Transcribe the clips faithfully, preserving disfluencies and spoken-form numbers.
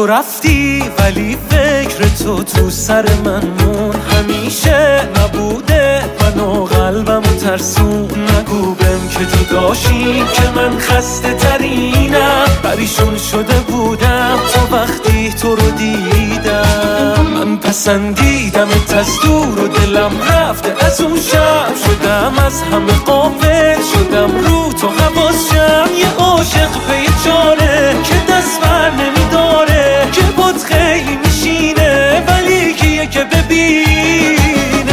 تو رفتی ولی فکر تو تو سر من مون، همیشه نبوده منو قلبمو ترسون. نگو بهم که تو داشتی که من خسته ترینم، پریشون شده بودم تا وقتی تو رو دیدم. من پسندیدمت از دور و دلم رفته از اون شب، شدم از همه غافل، شدم رو تو حواسم. یه عاشق پی چاره که دست بر نمیداره، که بود خیلی میشینه ولی کیه که ببینه.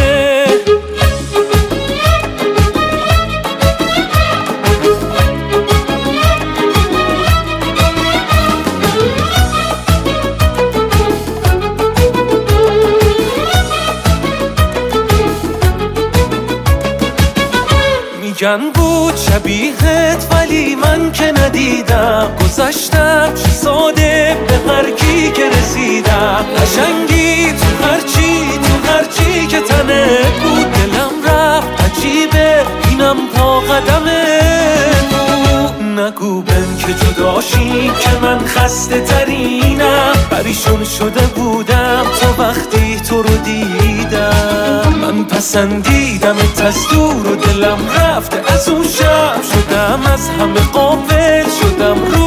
میگن بود شبیهت ولی من که ندیدم، گذشتم چه ساده به هر کی که رسیدم. قشنگی تو هرچی تو هرچی که تنه بود، دلم رفت عجیبه اینم پا قدمه بود. نگو بهم که جداشی که من خسته ترینم، پریشون شده بودم تا وقتی تو رو دیدم. من پسندیدمت از دور و دلم رفته از اون شب، شدم از همه غافل، شدم رو